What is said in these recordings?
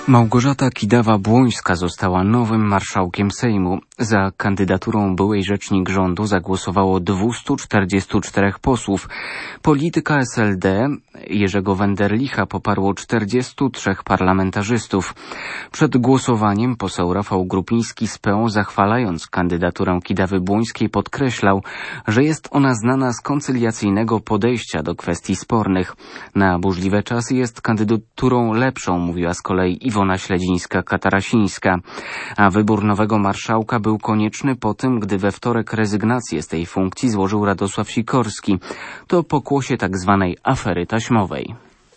Małgorzata Kidawa-Błońska została nowym marszałkiem Sejmu. Za kandydaturą byłej rzecznik rządu zagłosowało 244 posłów. Polityka SLD Jerzego Wenderlicha poparło 43 parlamentarzystów. Przed głosowaniem poseł Rafał Grupiński z PO, zachwalając kandydaturę Kidawy-Błońskiej, podkreślał, że jest ona znana z koncyliacyjnego podejścia do kwestii spornych. Na burzliwe czasy jest kandydaturą lepszą, mówiła z kolei Iwona Śledzińska-Katarasińska. A wybór nowego marszałka był konieczny po tym, gdy we wtorek rezygnację z tej funkcji złożył Radosław Sikorski. To pokłosie tzw. afery taśmowej.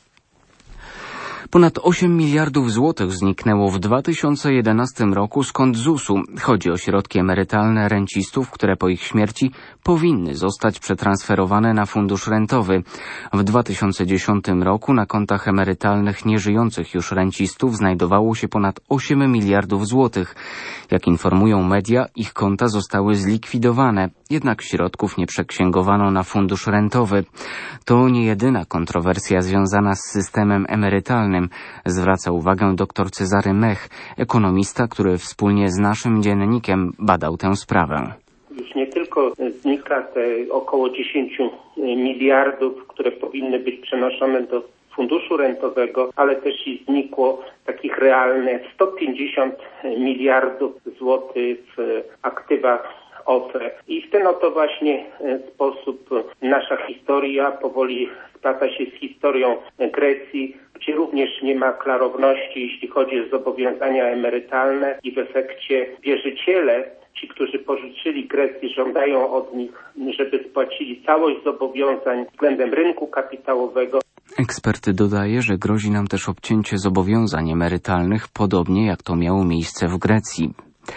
Ponad 8 miliardów złotych zniknęło w 2011 roku z kont ZUS-u. Chodzi o środki emerytalne rencistów, które po ich śmierci powinny zostać przetransferowane na fundusz rentowy. W 2010 roku na kontach emerytalnych nieżyjących już rencistów znajdowało się ponad 8 miliardów złotych. Jak informują media, ich konta zostały zlikwidowane, jednak środków nie przeksięgowano na fundusz rentowy. To nie jedyna kontrowersja związana z systemem emerytalnym, zwraca uwagę dr Cezary Mech, ekonomista, który wspólnie z naszym dziennikiem badał tę sprawę. Już nie tylko znika te około 10 miliardów, które powinny być przenoszone do funduszu rentowego, ale też i znikło takich realnych 150 miliardów złotych w aktywach OFE. I w ten oto właśnie sposób nasza historia powoli splata się z historią Grecji, gdzie również nie ma klarowności, jeśli chodzi o zobowiązania emerytalne i w efekcie wierzyciele, ci, którzy pożyczyli Grecji, żądają od nich, żeby spłacili całość zobowiązań względem rynku kapitałowego. Ekspert dodaje, że grozi nam też obcięcie zobowiązań emerytalnych, podobnie jak to miało miejsce w Grecji.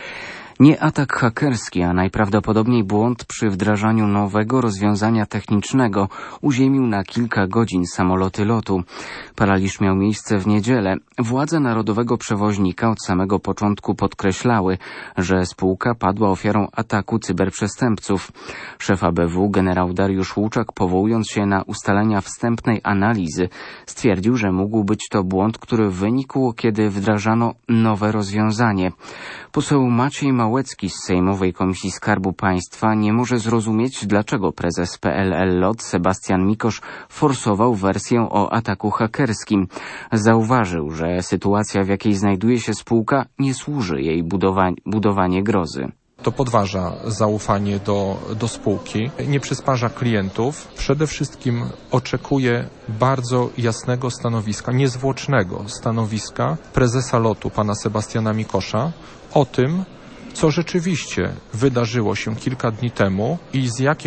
Nie atak hakerski, a najprawdopodobniej błąd przy wdrażaniu nowego rozwiązania technicznego uziemił na kilka godzin samoloty LOT-u. Paraliż miał miejsce w niedzielę. Władze narodowego przewoźnika od samego początku podkreślały, że spółka padła ofiarą ataku cyberprzestępców. Szef ABW generał Dariusz Łuczak, powołując się na ustalenia wstępnej analizy, stwierdził, że mógł być to błąd, który wynikł, kiedy wdrażano nowe rozwiązanie. Poseł Maciej Małecki z Sejmowej Komisji Skarbu Państwa nie może zrozumieć, dlaczego prezes PLL LOT Sebastian Mikosz forsował wersję o ataku hakerskim. Zauważył, że sytuacja, w jakiej znajduje się spółka, nie służy jej budowanie grozy. To podważa zaufanie do spółki, nie przysparza klientów. Przede wszystkim oczekuje bardzo jasnego stanowiska, niezwłocznego stanowiska prezesa LOT-u, pana Sebastiana Mikosza, o tym, co rzeczywiście wydarzyło się kilka dni temu i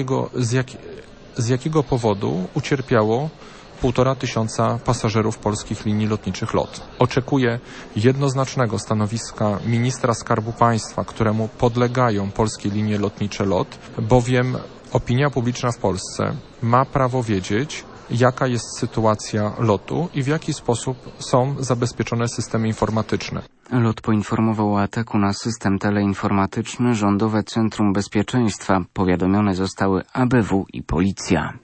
z jakiego powodu ucierpiało 1500 pasażerów polskich linii lotniczych LOT. Oczekuję jednoznacznego stanowiska ministra Skarbu Państwa, któremu podlegają polskie linie lotnicze LOT, bowiem opinia publiczna w Polsce ma prawo wiedzieć, jaka jest sytuacja LOT-u i w jaki sposób są zabezpieczone systemy informatyczne. LOT poinformował o ataku na system teleinformatyczny Rządowe Centrum Bezpieczeństwa. Powiadomione zostały ABW i Policja.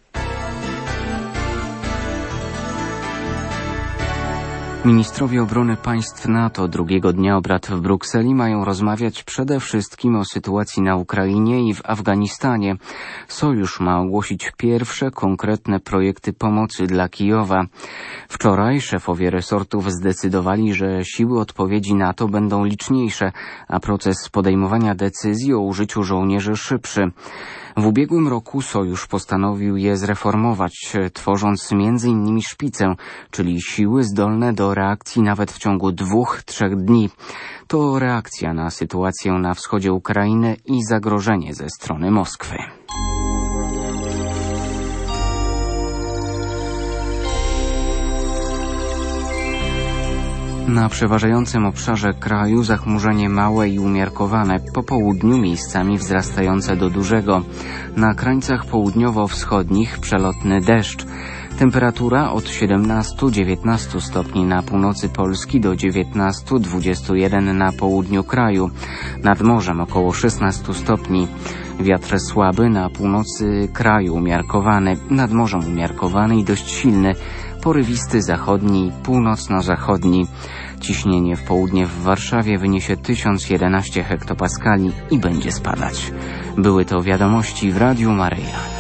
Ministrowie obrony państw NATO drugiego dnia obrad w Brukseli mają rozmawiać przede wszystkim o sytuacji na Ukrainie i w Afganistanie. Sojusz ma ogłosić pierwsze konkretne projekty pomocy dla Kijowa. Wczoraj szefowie resortów zdecydowali, że siły odpowiedzi NATO będą liczniejsze, a proces podejmowania decyzji o użyciu żołnierzy szybszy. W ubiegłym roku Sojusz postanowił je zreformować, tworząc m.in. szpicę, czyli siły zdolne do reakcji nawet w ciągu 2-3 dni. To reakcja na sytuację na wschodzie Ukrainy i zagrożenie ze strony Moskwy. Na przeważającym obszarze kraju zachmurzenie małe i umiarkowane, po południu miejscami wzrastające do dużego. Na krańcach południowo-wschodnich przelotny deszcz. Temperatura od 17-19 stopni na północy Polski do 19-21 na południu kraju. Nad morzem około 16 stopni. Wiatr słaby, na północy kraju umiarkowany, nad morzem umiarkowany i dość silny, porywisty zachodni, północno-zachodni. Ciśnienie w południe w Warszawie wyniesie 1011 hektopaskali i będzie spadać. Były to wiadomości w Radiu Maryja.